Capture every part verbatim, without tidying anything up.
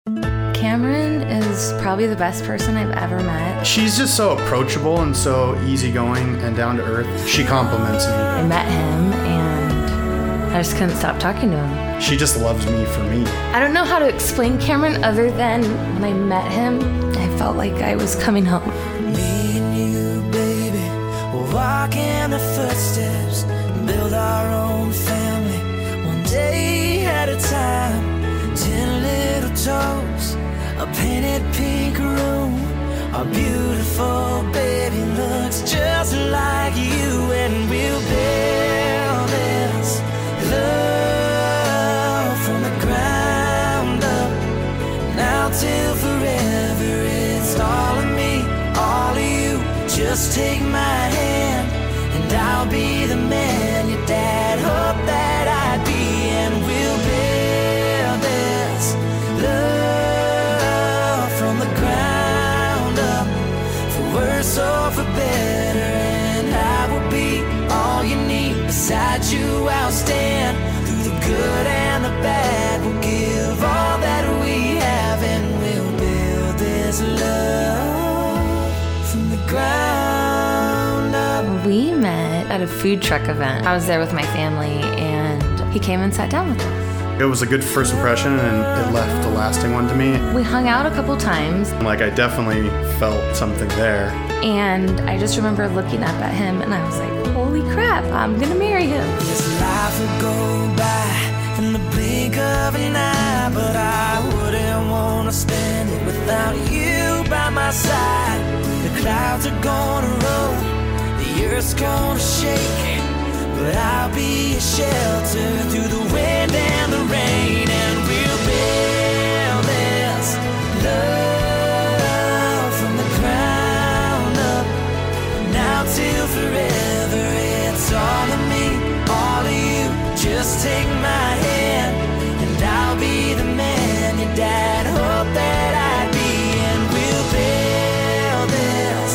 Cameron is probably the best person I've ever met. She's just so approachable and so easygoing and down to earth. She compliments me. I met him and I just couldn't stop talking to him. She just loves me for me. I don't know how to explain Cameron other than when I met him, I felt like I was coming home. Me and you, baby, we'll walk in the footsteps, build our own family, one day at a time. Ten little toes, a painted pink room. Our beautiful baby looks just like you, and we'll build this love from the ground up. Now till forever, it's all of me, all of you. Just take my hand, and I'll be the man your dad hoped that I'd be, and we'll build this love from the ground up, for worse or for better, and I will be all you need. Beside you I'll stand, through the good and the bad. We'll give all that we have, and we'll build this love from the ground up. We met at a food truck event. I was there with my family and he came and sat down with us. It was a good first impression, and it left a lasting one to me. We hung out a couple times. Like, I definitely felt something there. And I just remember looking up at him and I was like, holy crap, I'm gonna marry him. This life will go by in the blink of an eye, but I wouldn't wanna spend it without you by my side. The clouds are gonna roll, the earth's gonna shake, but I'll be a shelter through the wind and the rain, and we'll build this love from the ground up. Now till forever, it's all of me, all of you. Just take my hand, and I'll be the man your dad hoped that I'd be, and we'll build this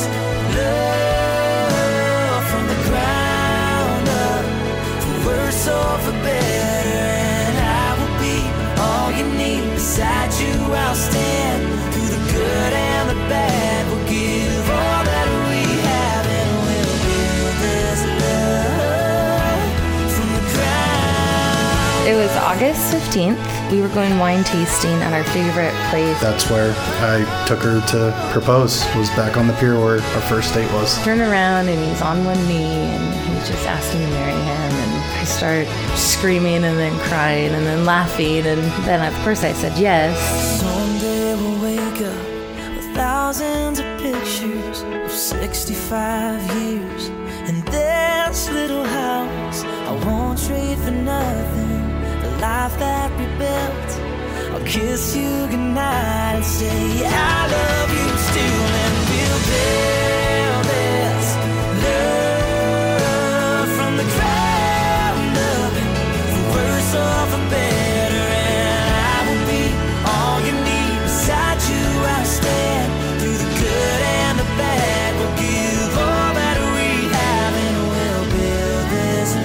love from the ground up, for worse or for better, and I will be all you need. Beside you I'll stand, through the good and the bad. We'll give all that we have, and we'll build this love from the ground. It was August fifteenth. We were going wine tasting at our favorite place. That's where I took her to propose, was back on the pier where our first date was. Turn around and he's on one knee and he's just asking to marry him, and I start screaming and then crying and then laughing, and then of course I said yes. Someday we'll wake up with thousands of pictures of sixty-five years in this little house. I won't trade for nothing the life that we built. I'll kiss you goodnight and say I love you still, and we'll build this love from the ground up, for worse or for better, and I will be all you need. Beside you I'll stand, through the good and the bad. We'll give all that we have, and we'll build this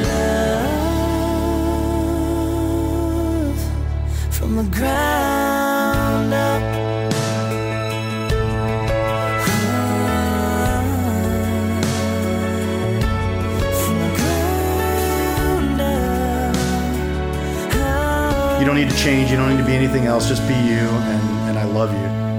love from the ground up. From the ground up. You don't need to change, you don't need to be anything else, just be you, and, and I love you.